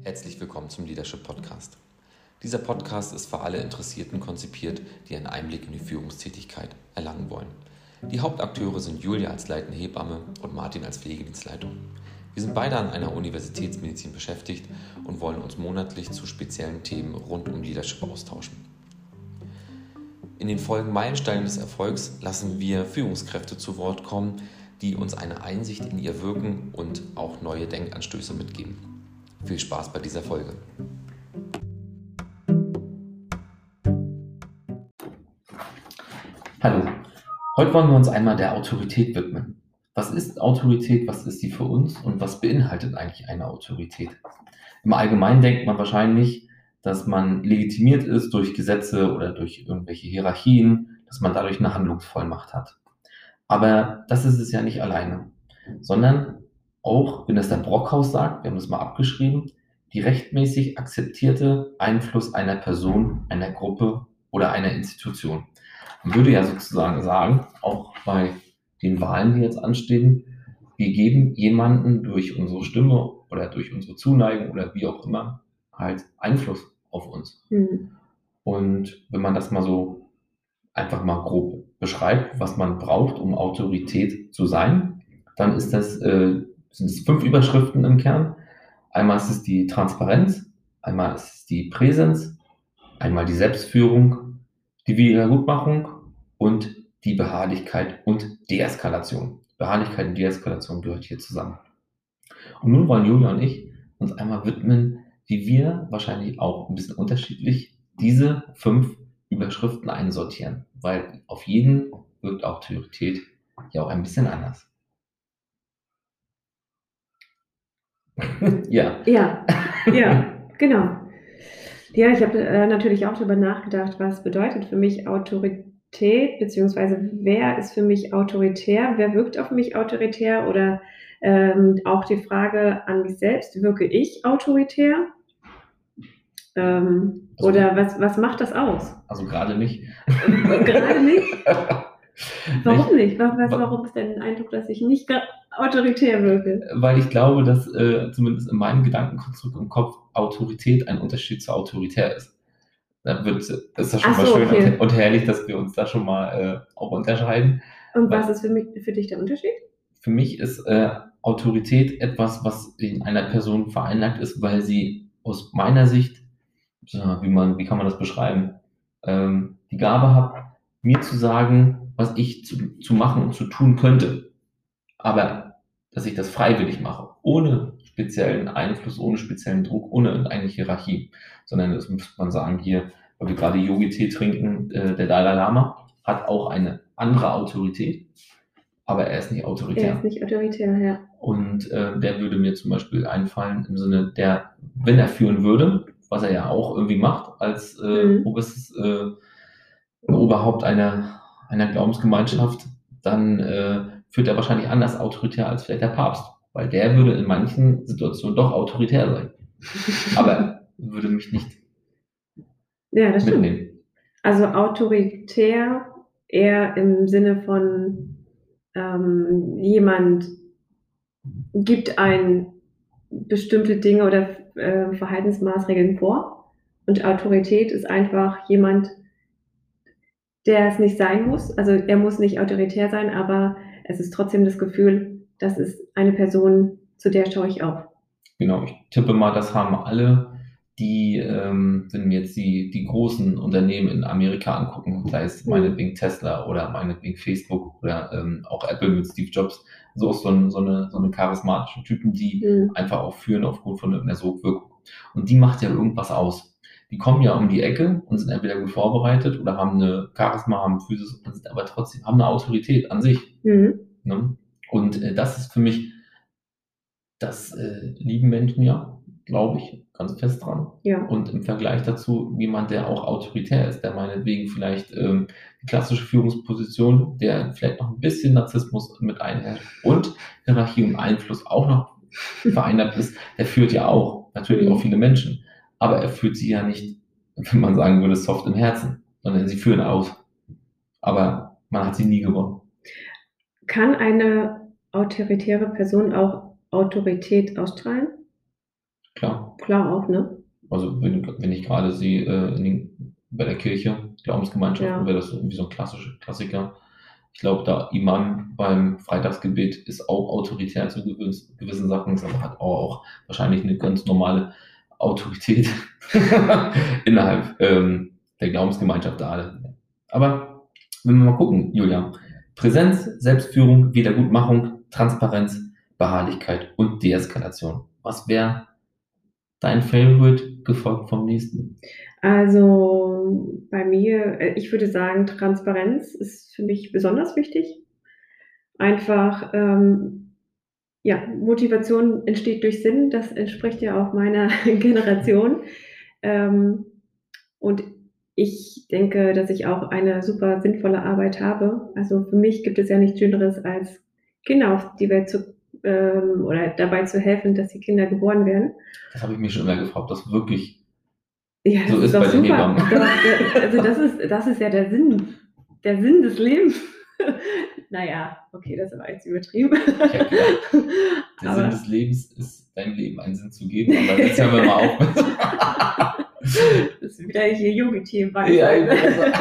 Herzlich willkommen zum Leadership Podcast. Dieser Podcast ist für alle Interessierten konzipiert, die einen Einblick in die Führungstätigkeit erlangen wollen. Die Hauptakteure sind Julia als leitende Hebamme und Martin als Pflegedienstleitung. Wir sind beide an einer Universitätsmedizin beschäftigt und wollen uns monatlich zu speziellen Themen rund um Leadership austauschen. In den Folgen Meilensteine des Erfolgs lassen wir Führungskräfte zu Wort kommen, die uns eine Einsicht in ihr Wirken und auch neue Denkanstöße mitgeben. Viel Spaß bei dieser Folge. Hallo, heute wollen wir uns einmal der Autorität widmen. Was ist Autorität, was ist sie für uns und was beinhaltet eigentlich eine Autorität? Im Allgemeinen denkt man wahrscheinlich, dass man legitimiert ist durch Gesetze oder durch irgendwelche Hierarchien, dass man dadurch eine Handlungsvollmacht hat. Aber das ist es ja nicht alleine, sondern auch, wenn es der Brockhaus sagt, wir haben das mal abgeschrieben, die rechtmäßig akzeptierte Einfluss einer Person, einer Gruppe oder einer Institution. Man würde ja sozusagen sagen, auch bei den Wahlen, die jetzt anstehen, wir geben jemanden durch unsere Stimme oder durch unsere Zuneigung oder wie auch immer halt Einfluss auf uns. Und wenn man das mal so einfach mal grob beschreibt, was man braucht, um Autorität zu sein, dann ist das, sind es 5 Überschriften im Kern. Einmal ist es die Transparenz, einmal ist es die Präsenz, einmal die Selbstführung, die Wiedergutmachung und die Beharrlichkeit und Deeskalation. Beharrlichkeit und Deeskalation gehört hier zusammen. Und nun wollen Julia und ich uns einmal widmen, wie wir wahrscheinlich auch ein bisschen unterschiedlich diese 5 Überschriften einsortieren, weil auf jeden wirkt Autorität ja auch ein bisschen anders. Ja, genau. Ja, ich habe natürlich auch darüber nachgedacht, was bedeutet für mich Autorität, beziehungsweise wer ist für mich autoritär, wer wirkt auf mich autoritär oder auch die Frage an mich selbst, wirke ich autoritär? Oder was macht das aus? Also gerade nicht. Gerade nicht? Warum nicht? Warum ist denn ein Eindruck, dass ich nicht autoritär wirke? Weil ich glaube, dass zumindest in meinem Gedankenkonstrukt im Kopf Autorität ein Unterschied zu autoritär ist. Ist das schon mal schön und herrlich, dass wir uns da schon mal auch unterscheiden. Und was ist für dich der Unterschied? Für mich ist Autorität etwas, was in einer Person veranlagt ist, weil sie aus meiner Sicht, wie kann man das beschreiben, die Gabe hat, mir zu sagen, was ich zu machen und zu tun könnte. Aber dass ich das freiwillig mache, ohne speziellen Einfluss, ohne speziellen Druck, ohne irgendeine Hierarchie. Sondern das müsste man sagen, hier, weil wir gerade Yogi-Tee trinken, der Dalai Lama hat auch eine andere Autorität, aber er ist nicht autoritär. Er ist nicht autoritär, ja. Und der würde mir zum Beispiel einfallen im Sinne, wenn er führen würde, was er ja auch irgendwie macht, als oberstes Oberhaupt einer Glaubensgemeinschaft, dann führt er wahrscheinlich anders autoritär als vielleicht der Papst, weil der würde in manchen Situationen doch autoritär sein. Aber würde mich nicht das mitnehmen. Stimmt. Also autoritär eher im Sinne von jemand gibt ein bestimmte Dinge oder Verhaltensmaßregeln vor und Autorität ist einfach jemand, der es nicht sein muss. Also er muss nicht autoritär sein, aber es ist trotzdem das Gefühl, das ist eine Person, zu der schaue ich auf. Genau, ich tippe mal, das haben alle, die, wenn wir jetzt die großen Unternehmen in Amerika angucken, sei es meinetwegen Tesla oder meinetwegen Facebook oder auch Apple mit Steve Jobs, so eine charismatische Typen, die einfach auch führen aufgrund von einer Sogwirkung. Und die macht ja irgendwas aus. Die kommen ja um die Ecke und sind entweder gut vorbereitet oder haben eine Charisma, haben Physis, sind aber trotzdem haben eine Autorität an sich. Ne? Und das ist für mich, das lieben Menschen ja, glaube ich, ganz fest dran. Ja. Und im Vergleich dazu jemand, der auch autoritär ist, der meinetwegen vielleicht die klassische Führungsposition, der vielleicht noch ein bisschen Narzissmus mit einherrscht und Hierarchie und Einfluss auch noch vereinnahmt ist, der führt ja auch natürlich auch viele Menschen. Aber er führt sie ja nicht, wenn man sagen würde, soft im Herzen, sondern sie führen aus. Aber man hat sie nie gewonnen. Kann eine autoritäre Person auch Autorität ausstrahlen? Klar. Klar auch, ne? Also wenn ich gerade sehe, bei der Kirche, Glaubensgemeinschaften, Ja. wäre das irgendwie so ein Klassiker. Ich glaube, da Imam beim Freitagsgebet ist auch autoritär zu gewissen Sachen, aber hat auch wahrscheinlich eine ganz normale Autorität innerhalb der Glaubensgemeinschaft da alle. Aber wenn wir mal gucken, Julia, Präsenz, Selbstführung, Wiedergutmachung, Transparenz, Beharrlichkeit und Deeskalation. Was wäre dein Favorite gefolgt vom nächsten? Also bei mir, ich würde sagen, Transparenz ist für mich besonders wichtig. Einfach, ja, Motivation entsteht durch Sinn. Das entspricht ja auch meiner Generation. Ähm, und ich denke, dass ich auch eine super sinnvolle Arbeit habe. Also für mich gibt es ja nichts Schöneres, als Kinder auf die Welt zu oder dabei zu helfen, dass die Kinder geboren werden. Das habe ich mich schon immer gefragt, ob das wirklich Ja, das so ist ist doch bei den super. Hebammen. Doch, also das ist ja der Sinn des Lebens. Naja, okay, das war jetzt übertrieben. Ich habe gedacht, der Sinn des Lebens ist, deinem Leben einen Sinn zu geben, aber jetzt hören wir mal auf. Das ist wieder hier Yogi-Themen. Ja, ich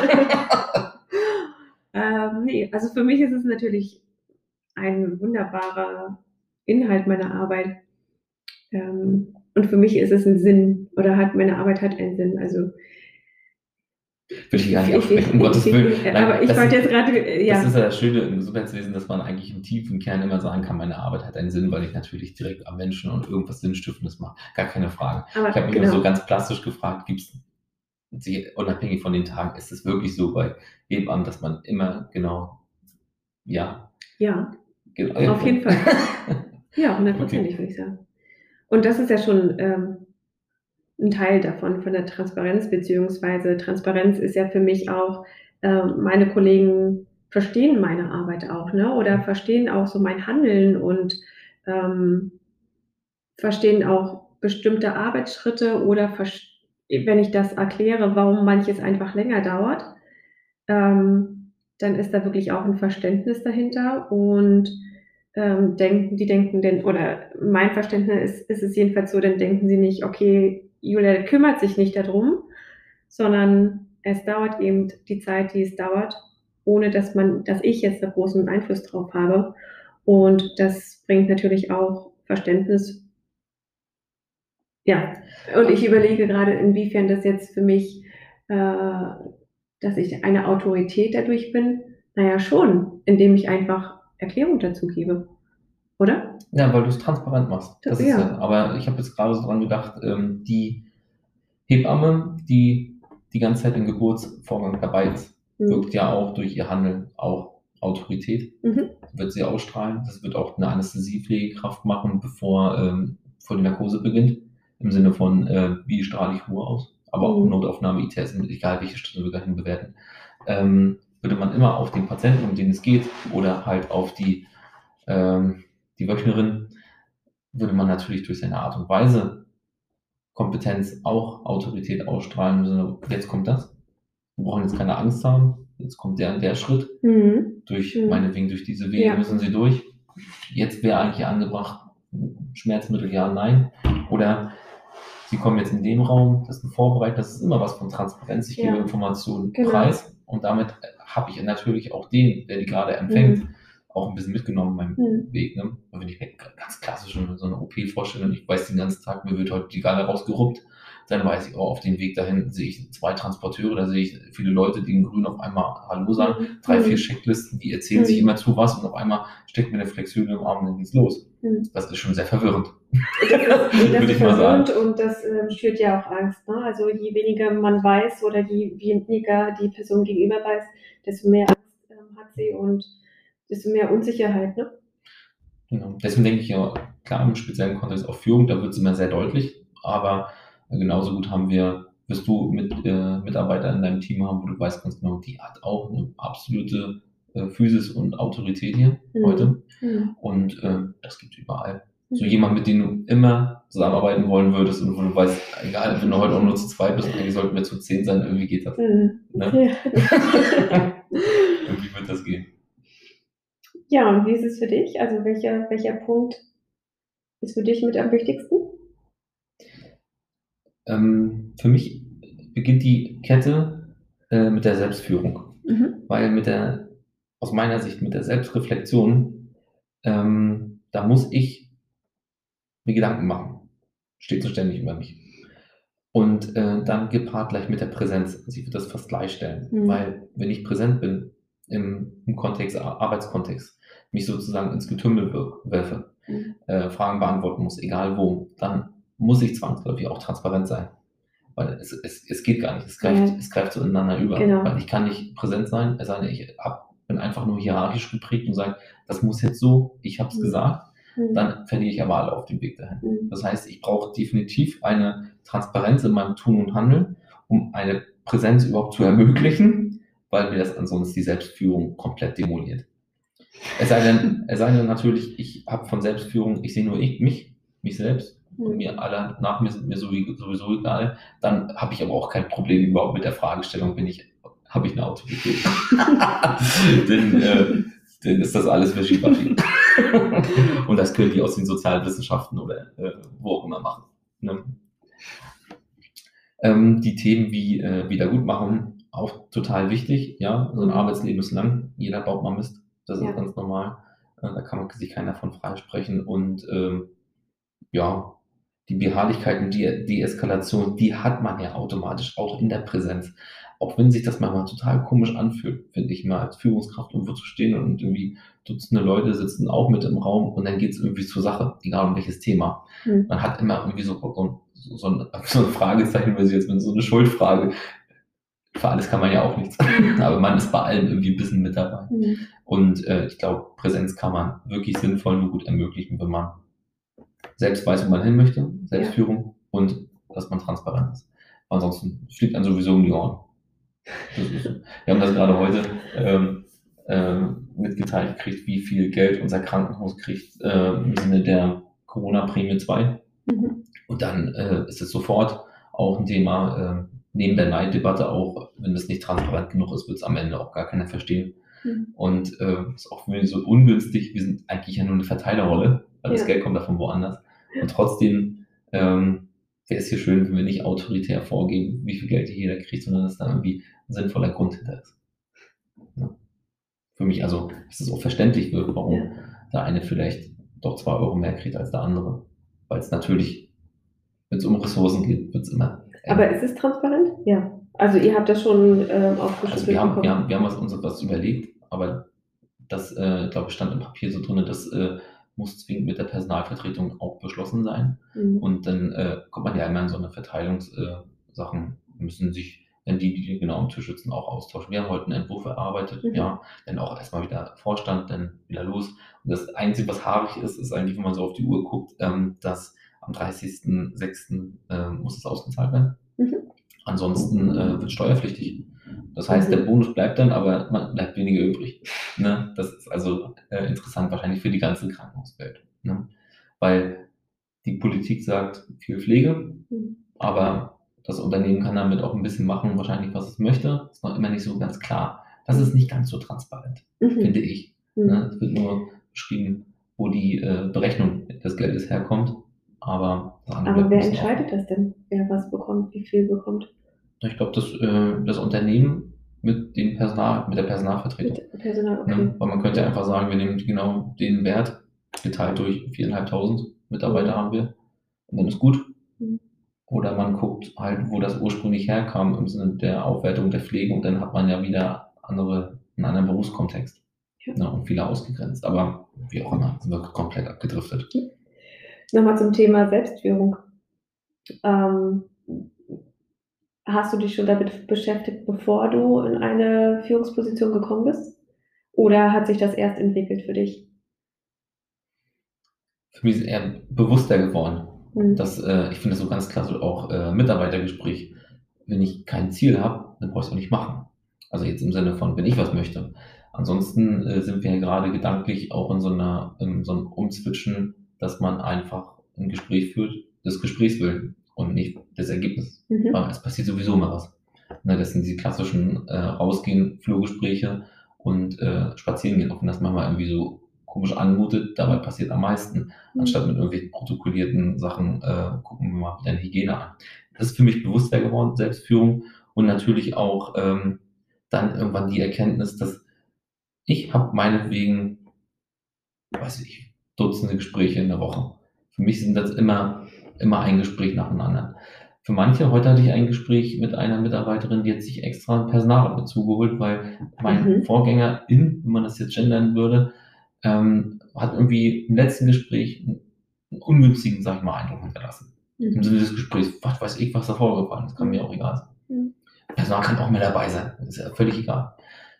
Nee, also für mich ist es natürlich ein wunderbarer Inhalt meiner Arbeit. Und für mich ist es ein Sinn oder meine Arbeit hat einen Sinn. Also will ich gar nicht absprechen, um Gottes Willen. Nein, aber ich wollte jetzt gerade, das ist ja das Schöne im Gesundheitswesen, dass man eigentlich im tiefen Kern immer sagen kann, meine Arbeit hat einen Sinn, weil ich natürlich direkt am Menschen und irgendwas Sinnstiftendes mache. Gar keine Frage. Aber Ich habe mich genau. nur so ganz plastisch gefragt, gibt es, unabhängig von den Tagen, ist es wirklich so bei Hebammen, dass man immer genau, ja. Ja, Genau. auf jeden Fall. Ja, 100%ig, würde ich sagen. Und das ist ja schon ein Teil davon, von der Transparenz, beziehungsweise Transparenz ist ja für mich auch, meine Kollegen verstehen meine Arbeit auch, ne? Oder verstehen auch so mein Handeln und verstehen auch bestimmte Arbeitsschritte oder wenn ich das erkläre, warum manches einfach länger dauert, dann ist da wirklich auch ein Verständnis dahinter und die denken denn, oder mein Verständnis ist es jedenfalls so, dann denken sie nicht, okay, Julia kümmert sich nicht darum, sondern es dauert eben die Zeit, die es dauert, ohne dass ich jetzt da großen Einfluss drauf habe. Und das bringt natürlich auch Verständnis. Ja, und ich überlege gerade, inwiefern das jetzt für mich, dass ich eine Autorität dadurch bin. Naja, schon, indem ich einfach Erklärung dazu gebe, oder? Ja, weil du es transparent machst. Das ist Ja. aber ich habe jetzt gerade so dran gedacht, die Hebamme, die die ganze Zeit im Geburtsvorgang dabei ist, wirkt ja auch durch ihr Handeln auch Autorität. Wird sie ausstrahlen. Das wird auch eine Anästhesiepflegekraft machen, bevor die Narkose beginnt. Im Sinne von, wie strahle ich Ruhe aus. Aber auch Notaufnahme, ITS, egal welche Schritte wir dahin bewerten. Würde man immer auf den Patienten, um den es geht, oder halt auf die Wöchnerin, würde man natürlich durch seine Art und Weise Kompetenz auch Autorität ausstrahlen. Im Sinne, jetzt kommt das. Wir brauchen jetzt keine Angst haben. Jetzt kommt der Schritt. Meinetwegen durch diese Wege müssen sie durch. Jetzt wäre eigentlich angebracht, Schmerzmittel ja, nein. Oder sie kommen jetzt in den Raum, das ist ein Vorbereitung, das ist immer was von Transparenz. Ich gebe Informationen preis und damit habe ich natürlich auch den, der die gerade empfängt, auch ein bisschen mitgenommen in meinem Weg. Ne? Wenn ich mir ganz klassisch so eine OP vorstelle und ich weiß den ganzen Tag, mir wird heute die Galle rausgeruppt, dann weiß ich, auf dem Weg dahin sehe ich 2 Transporteure, da sehe ich viele Leute, die in Grün auf einmal Hallo sagen, 3, 4 Checklisten, die erzählen sich immer zu was und auf einmal steckt mir eine Flexion im Arm und dann geht's los. Das ist schon sehr verwirrend. Das ist verwirrend und das schürt ja auch Angst. Ne? Also je weniger man weiß oder je weniger die Person gegenüber weiß, desto mehr Angst hat sie und desto mehr Unsicherheit. Ne? Genau. Deswegen denke ich ja, klar, im speziellen Kontext auch Führung, da wird es immer sehr deutlich, aber genauso gut wirst du Mitarbeiter in deinem Team haben, wo du weißt ganz genau, die hat auch eine absolute Physis und Autorität hier heute. Und das gibt es überall. So jemand, mit dem du immer zusammenarbeiten wollen würdest und wo du weißt, egal, wenn du heute auch nur zu 2 bist, eigentlich sollten wir zu 10 sein, irgendwie geht das. Ne? Irgendwie wird das gehen. Ja, und wie ist es für dich? Also welcher Punkt ist für dich mit am wichtigsten? Für mich beginnt die Kette mit der Selbstführung, weil aus meiner Sicht mit der Selbstreflexion, da muss ich mir Gedanken machen, stets und ständig über mich. Und dann gepaart gleich mit der Präsenz. Also ich würde das fast gleichstellen, weil wenn ich präsent bin im Kontext, Arbeitskontext, mich sozusagen ins Getümmel werfe, Fragen beantworten muss, egal wo, dann muss ich zwangsläufig auch transparent sein. Weil es geht gar nicht, es greift so ineinander über. Genau. Weil ich kann nicht präsent sein, es sei denn, ich bin einfach nur hierarchisch geprägt und sage, das muss jetzt so, ich habe es gesagt, dann verliere ich aber alle auf dem Weg dahin. Das heißt, ich brauche definitiv eine Transparenz in meinem Tun und Handeln, um eine Präsenz überhaupt zu ermöglichen, weil mir das ansonsten die Selbstführung komplett demoliert. Es sei denn natürlich, ich habe von Selbstführung, ich sehe nur mich selbst und mir alle nach mir sind mir sowieso egal, dann habe ich aber auch kein Problem überhaupt mit der Fragestellung, habe ich eine Autorität? Denn ist das alles Wischiwaschi. Und das können die aus den Sozialwissenschaften oder wo auch immer machen. Ne? Die Themen wie Wiedergutmachung, auch total wichtig. Ja, so ein Arbeitsleben ist lang, jeder baut mal Mist. Das ist ganz normal. Da kann man sich keiner von freisprechen. Und ja, die Beharrlichkeit und die Deeskalation, die hat man ja automatisch auch in der Präsenz. Auch wenn sich das manchmal total komisch anfühlt, finde ich, mal als Führungskraft irgendwo zu stehen und irgendwie Dutzende Leute sitzen auch mit im Raum und dann geht es irgendwie zur Sache, egal um welches Thema. Man hat immer irgendwie so ein Fragezeichen, weil sie jetzt mit so eine Schuldfrage. Für alles kann man ja auch nichts, aber man ist bei allem irgendwie ein bisschen mit dabei. Und ich glaube, Präsenz kann man wirklich sinnvoll und gut ermöglichen, wenn man selbst weiß, wo man hin möchte, Selbstführung und dass man transparent ist. Ansonsten fliegt einem sowieso um die Ohren. Wir haben das gerade heute mitgeteilt gekriegt, wie viel Geld unser Krankenhaus kriegt im Sinne der Corona-Prämie 2. Und dann ist es sofort auch ein Thema, neben der Neiddebatte auch, wenn es nicht transparent genug ist, wird es am Ende auch gar keiner verstehen. Und ist auch für mich so ungünstig, wir sind eigentlich ja nur eine Verteilerrolle, weil das Geld kommt davon woanders. Und trotzdem wäre es hier schön, wenn wir nicht autoritär vorgeben, wie viel Geld jeder kriegt, sondern dass da irgendwie ein sinnvoller Grund hinter ist. Ja. Für mich also, dass es auch verständlich wird, warum der eine vielleicht doch 2 Euro mehr kriegt als der andere. Weil es natürlich, wenn es um Ressourcen geht, wird es immer. Aber ist es transparent? Ja. Also ihr habt das schon aufgeschlüsselt bekommen? Wir haben uns was überlegt, aber das, glaube ich, stand im Papier so drin, das muss zwingend mit der Personalvertretung auch beschlossen sein. Und dann kommt man ja immer in so eine Verteilungssachen, müssen sich, wenn die genau am Tisch sitzen, auch austauschen. Wir haben heute einen Entwurf erarbeitet, dann auch erstmal wieder Vorstand, dann wieder los. Und das Einzige, was haarig ist eigentlich, wenn man so auf die Uhr guckt, dass am 30.06. Muss es ausgezahlt werden. Ansonsten wird es steuerpflichtig. Das heißt, der Bonus bleibt dann, aber man bleibt weniger übrig. Ne? Das ist also interessant wahrscheinlich für die ganze Krankenhauswelt. Ne? Weil die Politik sagt, viel Pflege, aber das Unternehmen kann damit auch ein bisschen machen, wahrscheinlich, was es möchte. Ist noch immer nicht so ganz klar. Das ist nicht ganz so transparent, finde ich. Ne? Es wird nur beschrieben, wo die Berechnung des Geldes herkommt. Aber wer entscheidet das denn, wer was bekommt, wie viel bekommt? Ich glaube, das Unternehmen mit der Personalvertretung. Mit Personal, okay. Ne? Weil man könnte einfach sagen, wir nehmen genau den Wert, geteilt durch 4.500 Mitarbeiter haben wir, und dann ist gut. Oder man guckt halt, wo das ursprünglich herkam, im Sinne der Aufwertung der Pflege, und dann hat man ja wieder einen anderen Berufskontext. Ne? Und viele ausgegrenzt. Aber wie auch immer, sind wir komplett abgedriftet. Nochmal zum Thema Selbstführung. Hast du dich schon damit beschäftigt, bevor du in eine Führungsposition gekommen bist? Oder hat sich das erst entwickelt für dich? Für mich ist es eher bewusster geworden. Ich finde das so ganz klassisch auch Mitarbeitergespräch. Wenn ich kein Ziel habe, dann brauche ich es auch nicht machen. Also jetzt im Sinne von, wenn ich was möchte. Ansonsten sind wir ja gerade gedanklich auch in so einem Umzwitschen, dass man einfach ein Gespräch führt, des Gesprächs willen und nicht des Ergebnisses. Weil es passiert sowieso immer was. Ne, das sind die klassischen Rausgehen, Flurgespräche und Spazieren gehen, auch wenn das manchmal irgendwie so komisch anmutet, dabei passiert am meisten. Anstatt mit irgendwelchen protokollierten Sachen gucken wir mal wieder eine Hygiene an. Das ist für mich bewusster geworden, Selbstführung und natürlich auch dann irgendwann die Erkenntnis, dass ich habe meinetwegen, weiß ich, Dutzende Gespräche in der Woche. Für mich sind das immer ein Gespräch nach dem anderen. Für manche, heute hatte ich ein Gespräch mit einer Mitarbeiterin, die hat sich extra einen Personaler dazu geholt, weil mein Vorgängerin, wenn man das jetzt gendern würde, hat irgendwie im letzten Gespräch einen ungünstigen, sag ich mal, Eindruck hinterlassen. Im Sinne des Gesprächs, was weiß ich, was da vorgefallen ist, kann mir auch egal sein. Personal kann auch mehr dabei sein, ist ja völlig egal.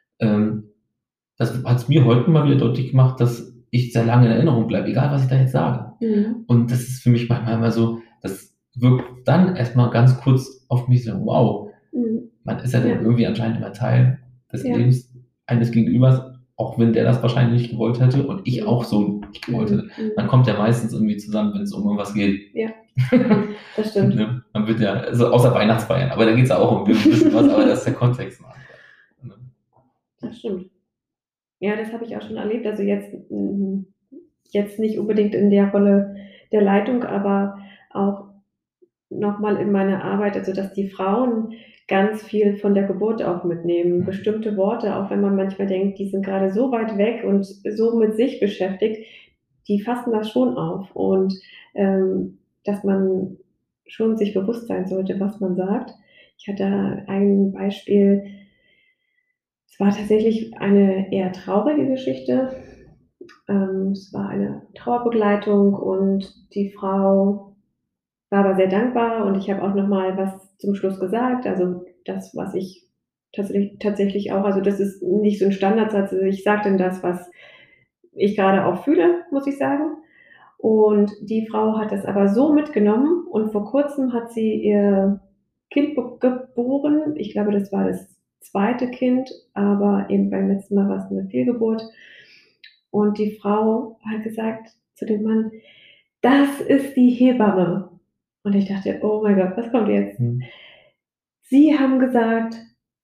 Das hat es mir heute mal wieder deutlich gemacht, dass ich sehr lange in Erinnerung bleibe, egal was ich da jetzt sage. Und das ist für mich manchmal immer so, das wirkt dann erstmal ganz kurz auf mich so, wow, man ist ja dann irgendwie anscheinend immer Teil des Lebens eines Gegenübers, auch wenn der das wahrscheinlich nicht gewollt hätte und ich auch so nicht gewollt hätte. Man kommt ja meistens irgendwie zusammen, wenn es um irgendwas geht. Ja, das stimmt. Ne? Man wird ja, also außer Weihnachtsfeiern, aber da geht es ja auch um ein bisschen was, aber das ist der Kontext. Ne? Das stimmt. Ja, das habe ich auch schon erlebt. Also jetzt nicht unbedingt in der Rolle der Leitung, aber auch nochmal in meiner Arbeit, also dass die Frauen ganz viel von der Geburt auch mitnehmen. Bestimmte Worte, auch wenn man manchmal denkt, die sind gerade so weit weg und so mit sich beschäftigt, die fassen das schon auf. Und dass man schon sich bewusst sein sollte, was man sagt. Ich hatte ein Beispiel, es war tatsächlich eine eher traurige Geschichte. Es war eine Trauerbegleitung und die Frau war aber sehr dankbar und ich habe auch noch mal was zum Schluss gesagt. Also das, was ich tatsächlich auch, also das ist nicht so ein Standardsatz. Also ich sage dann das, was ich gerade auch fühle, muss ich sagen. Und die Frau hat das aber so mitgenommen und vor kurzem hat sie ihr Kind geboren. Ich glaube, das war das zweite Kind, aber eben beim letzten Mal war es eine Fehlgeburt. Und die Frau hat gesagt zu dem Mann, das ist die Hebamme. Und ich dachte, oh mein Gott, was kommt jetzt? Sie haben gesagt,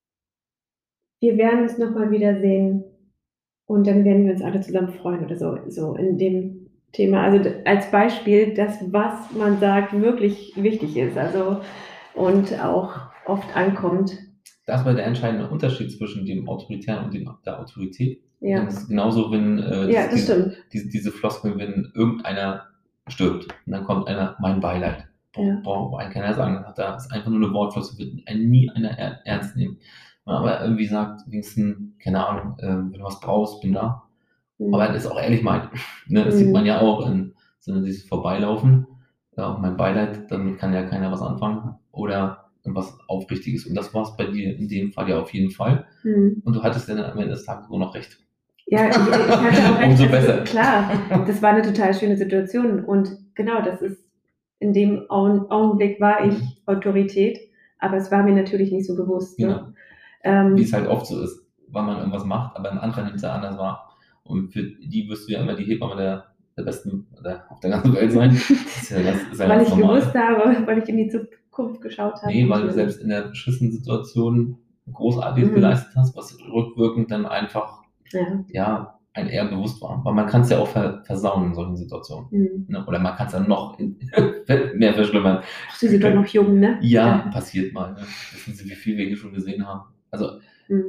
wir werden uns nochmal wiedersehen und dann werden wir uns alle zusammen freuen oder so in dem Thema. Also als Beispiel, dass was man sagt wirklich wichtig ist, also und auch oft ankommt. Das war der entscheidende Unterschied zwischen dem Autoritären und der Autorität. Ja. Das ist genauso, wenn das stimmt. diese Floskel, wenn irgendeiner stirbt und dann kommt einer, mein Beileid. Braucht einen keiner sagen. Das ist einfach nur eine Wortflosse, wird nie einer ernst nehmen. Wenn man aber irgendwie sagt, wenigstens, keine Ahnung, wenn du was brauchst, bin da. Aber das ist auch ehrlich meint. Ne? Das sieht man ja auch in so dieses Vorbeilaufen. Ja, mein Beileid, damit kann ja keiner was anfangen. Oder was Aufrichtiges. Und das war es bei dir in dem Fall ja auf jeden Fall. Und du hattest dann am Ende des Tages nur noch recht. Ja, ich hatte auch recht. Umso besser. Klar, das war eine total schöne Situation. Und genau, das ist, in dem Augenblick war ich Autorität, aber es war mir natürlich nicht so bewusst. Genau. Ne? Wie es halt oft so ist, weil man irgendwas macht, aber im anderen nimmt es ja anders wahr. Und für die wirst du ja immer die Hebamme der besten auf der ganzen Welt sein. Das ist ja weil ich normal. gewusst habe, weil ich in die Zukunft geschaut habe. Nee, weil du selbst in der beschissenen Situation Großartiges geleistet hast, was rückwirkend dann einfach ein eher bewusst war. Weil man kann es ja auch versauen in solchen Situationen. Ne? Oder man kann es dann noch mehr verschlimmern. Ach, Sie sind doch noch jung, ne? Ja, passiert mal. Ne? Wissen Sie, wie viel wir hier schon gesehen haben? Also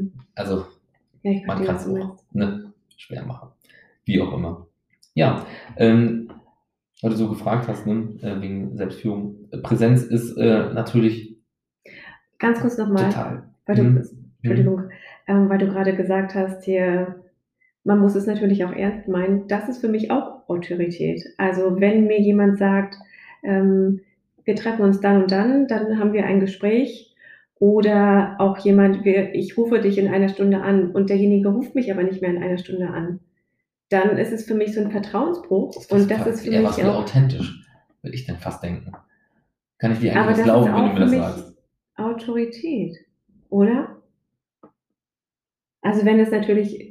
man kann es auch schwer machen. Wie auch immer. Ja, weil du so gefragt hast, ne, wegen Selbstführung. Präsenz ist natürlich ganz kurz nochmal, total. Entschuldigung, weil du gerade gesagt hast, hier, man muss es natürlich auch ernst meinen. Das ist für mich auch Autorität. Also wenn mir jemand sagt, wir treffen uns dann und dann haben wir ein Gespräch. Oder auch jemand, ich rufe dich in einer Stunde an und derjenige ruft mich aber nicht mehr in einer Stunde an. Dann ist es für mich so ein Vertrauensbruch. Und das ist für mich auch authentisch, würde ich dann fast denken. Kann ich dir eigentlich was glauben, wenn du mir das sagst? Autorität, oder? Also wenn es natürlich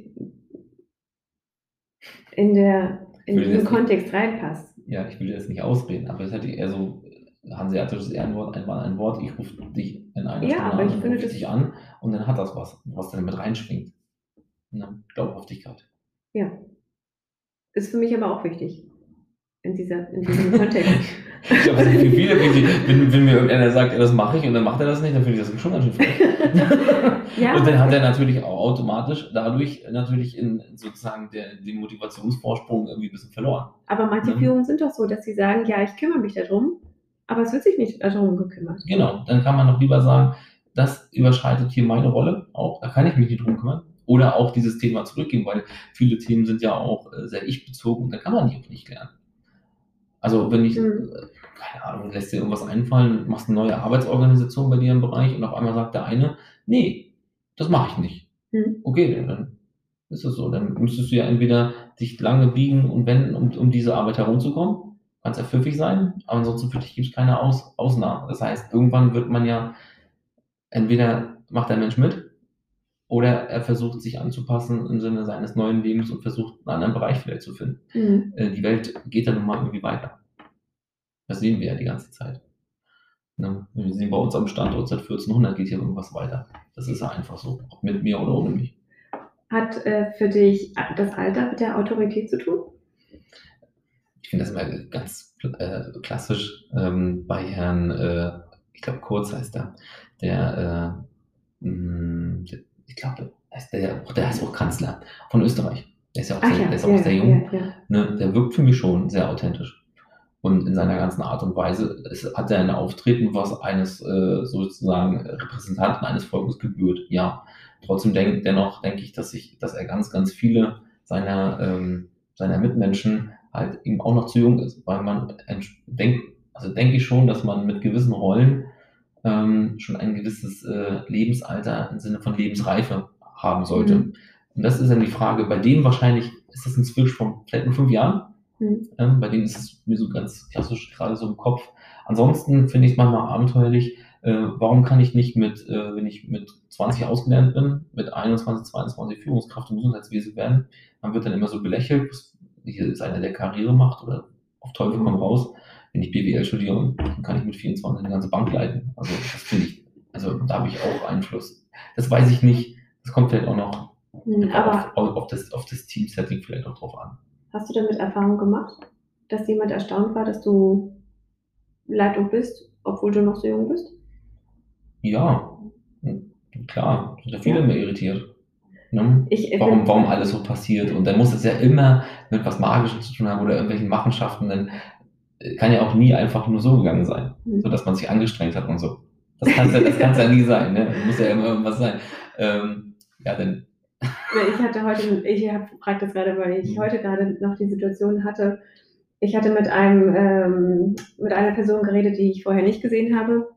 in diesen Kontext reinpasst. Ja, ich will dir das nicht ausreden, aber es hätte eher so hanseatisches Ehrenwort, ein Wort, ich rufe dich in einer Stunde an, rufe ich dich an und dann hat das was dann mit reinschwingt. Ne? Glaubhaftigkeit. Ja. Ist für mich aber auch wichtig in diesem Kontext. Ich glaube, es sind für viele, wenn mir irgendeiner sagt, ja, das mache ich und dann macht er das nicht, dann finde ich das schon ganz schön frech. Ja. Und dann hat er natürlich auch automatisch dadurch natürlich in sozusagen den Motivationsvorsprung irgendwie ein bisschen verloren. Aber manche Führungen sind doch so, dass sie sagen, ja, ich kümmere mich darum, aber es wird sich nicht darum gekümmert. Genau, dann kann man doch lieber sagen, das überschreitet hier meine Rolle auch, da kann ich mich nicht drum kümmern. Oder auch dieses Thema zurückgeben, weil viele Themen sind ja auch sehr ich-bezogen und da kann man die auch nicht lernen. Also wenn ich, keine Ahnung, lässt dir irgendwas einfallen, machst eine neue Arbeitsorganisation bei dir im Bereich und auf einmal sagt der eine, nee, das mache ich nicht. Okay, dann ist es so. Dann müsstest du ja entweder dich lange biegen und wenden, um diese Arbeit herumzukommen. Kannst ja pfiffig sein, aber ansonsten für dich gibt es keine Ausnahme. Das heißt, irgendwann wird man ja, entweder macht der Mensch mit oder er versucht sich anzupassen im Sinne seines neuen Lebens und versucht einen anderen Bereich vielleicht zu finden. Die Welt geht dann nun mal irgendwie weiter. Das sehen wir ja die ganze Zeit. Ne? Wir sehen bei uns am Standort seit 1400 geht hier irgendwas weiter. Das ist ja einfach so, ob mit mir oder ohne mich. Hat für dich das Alter mit der Autorität zu tun? Ich finde das immer ganz klassisch bei Herrn, ich glaube Kurz heißt er, ich glaube, der ist auch Kanzler von Österreich. Der ist ja auch sehr jung. Ja. Ne? Der wirkt für mich schon sehr authentisch. Und in seiner ganzen Art und Weise hat er ein Auftreten, was eines sozusagen Repräsentanten eines Volkes gebührt. Ja, trotzdem denke ich, dass er ganz, ganz viele seiner Mitmenschen halt eben auch noch zu jung ist, weil man denke ich schon, dass man mit gewissen Rollen schon ein gewisses Lebensalter im Sinne von Lebensreife haben sollte. Und das ist dann die Frage, bei dem wahrscheinlich ist das ein Switch von vielleicht nur 5 Jahren. Bei denen ist es mir so ganz klassisch gerade so im Kopf. Ansonsten finde ich es manchmal abenteuerlich. Warum kann ich nicht wenn ich mit 20 ausgelernt bin, mit 21, 22 Führungskraft im Gesundheitswesen werden, man wird dann immer so belächelt, hier ist einer, der Karriere macht oder auf Teufel komm raus. Wenn ich BWL studiere, dann kann ich mit 24 eine ganze Bank leiten. Also das finde ich, da habe ich auch Einfluss. Das weiß ich nicht. Das kommt vielleicht auch noch auf das Team-Setting vielleicht auch drauf an. Hast du damit Erfahrung gemacht, dass jemand erstaunt war, dass du Leitung bist, obwohl du noch so jung bist? Ja, klar, sind ja viele immer irritiert. Ne? Warum alles so passiert. Und dann muss es ja immer mit was Magischem zu tun haben oder irgendwelchen Machenschaften. Dann kann ja auch nie einfach nur so gegangen sein, sodass man sich angestrengt hat und so. Das kann es ja nie sein. Ne? Muss ja immer irgendwas sein. Ja, denn. Ich frage das gerade, weil ich heute gerade noch die Situation hatte. Ich hatte mit einer Person geredet, die ich vorher nicht gesehen habe.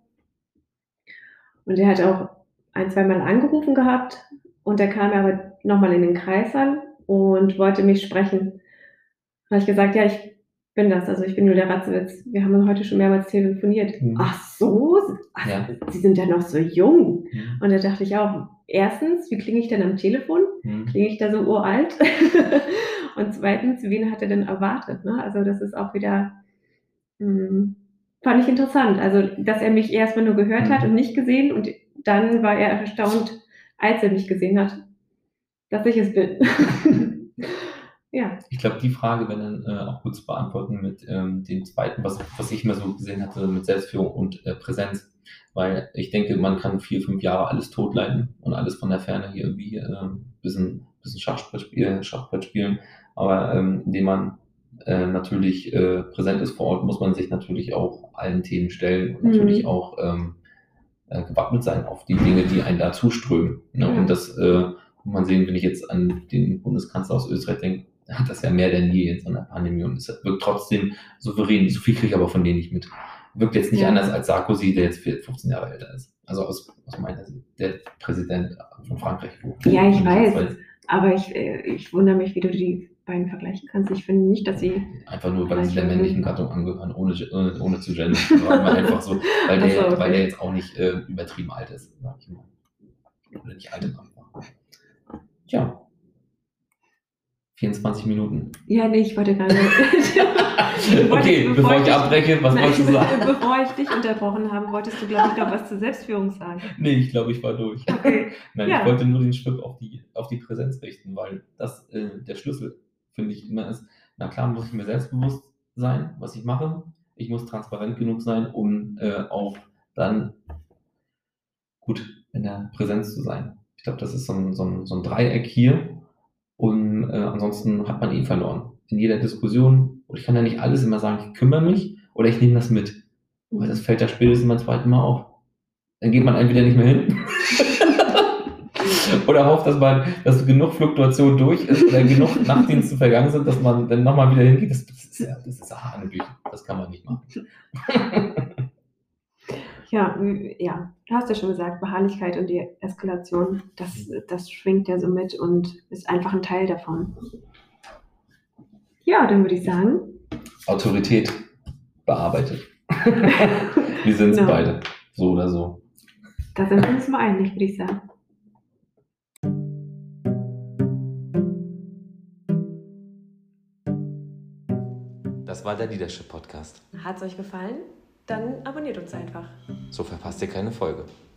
Und der hat auch 1-2 Mal angerufen gehabt. Und der kam aber nochmal in den Kreis an und wollte mich sprechen. Da habe ich gesagt, ja, ich bin das, also ich bin nur der Ratzewitz. Wir haben heute schon mehrmals telefoniert. Ach so? Ja. Sie sind ja noch so jung. Und da dachte ich auch, erstens, wie klinge ich denn am Telefon? Klinge ich da so uralt? Und zweitens, wen hat er denn erwartet? Ne? Also das ist auch wieder, fand ich interessant. Also, dass er mich erstmal nur gehört hat und nicht gesehen und dann war er erstaunt, als er mich gesehen hat, dass ich es bin. Ja. Ich glaube, die Frage wäre dann auch gut zu beantworten mit dem zweiten, was ich immer so gesehen hatte, mit Selbstführung und Präsenz. Weil ich denke, man kann 4-5 Jahre alles totleiten und alles von der Ferne hier irgendwie ein bisschen Schachbrett spielen. Aber indem man natürlich präsent ist vor Ort, muss man sich natürlich auch allen Themen stellen und natürlich auch gewappnet sein auf die Dinge, die einen da zuströmen. Ne? Und das muss man sehen, wenn ich jetzt an den Bundeskanzler aus Österreich denke, hat das ja mehr denn je in so einer Pandemie und es wirkt trotzdem souverän. So viel kriege ich aber von denen nicht mit. Wirkt jetzt nicht anders als Sarkozy, der jetzt 15 Jahre älter ist. Also aus meiner Sicht, der Präsident von Frankreich. Ja, ich weiß. Aber ich wundere mich, wie du die beiden vergleichen kannst. Ich finde nicht, dass sie... Einfach nur, weil sie der männlichen Gattung angehören, ohne zu gendern. Einfach so, weil der jetzt auch nicht übertrieben alt ist, sag ich mal. Oder nicht alt ist einfach. Tja. 24 Minuten. Ja, nee, ich wollte gerade... Okay, bevor ich abbreche, was wolltest du sagen? Bevor ich dich unterbrochen habe, wolltest du, glaube ich, noch was zur Selbstführung sagen. Nee, ich glaube, ich war durch. Okay. Nein, ich wollte nur den Schritt auf die Präsenz richten, weil das der Schlüssel, finde ich, immer ist, na klar muss ich mir selbstbewusst sein, was ich mache. ich muss transparent genug sein, um auch dann gut in der Präsenz zu sein. Ich glaube, das ist so ein Dreieck hier und ansonsten hat man verloren. In jeder Diskussion, und ich kann ja nicht alles immer sagen, ich kümmere mich oder ich nehme das mit. Weil das fällt ja spätestens beim zweiten Mal auf. Dann geht man entweder nicht mehr hin oder hofft, dass genug Fluktuation durch ist oder genug Nachtdienste vergangen sind, dass man dann nochmal wieder hingeht. Das ist Hanebüchen. Das kann man nicht machen. Ja, du hast ja schon gesagt, Beharrlichkeit und die Eskalation, das schwingt ja so mit und ist einfach ein Teil davon. Ja, dann würde ich sagen. Autorität bearbeitet. Wir sind es Genau. beide, so oder so. Da sind wir uns mal einig, würde ich sagen. Das war der Leadership Podcast. Hat es euch gefallen? Dann abonniert uns einfach. So verpasst ihr keine Folge.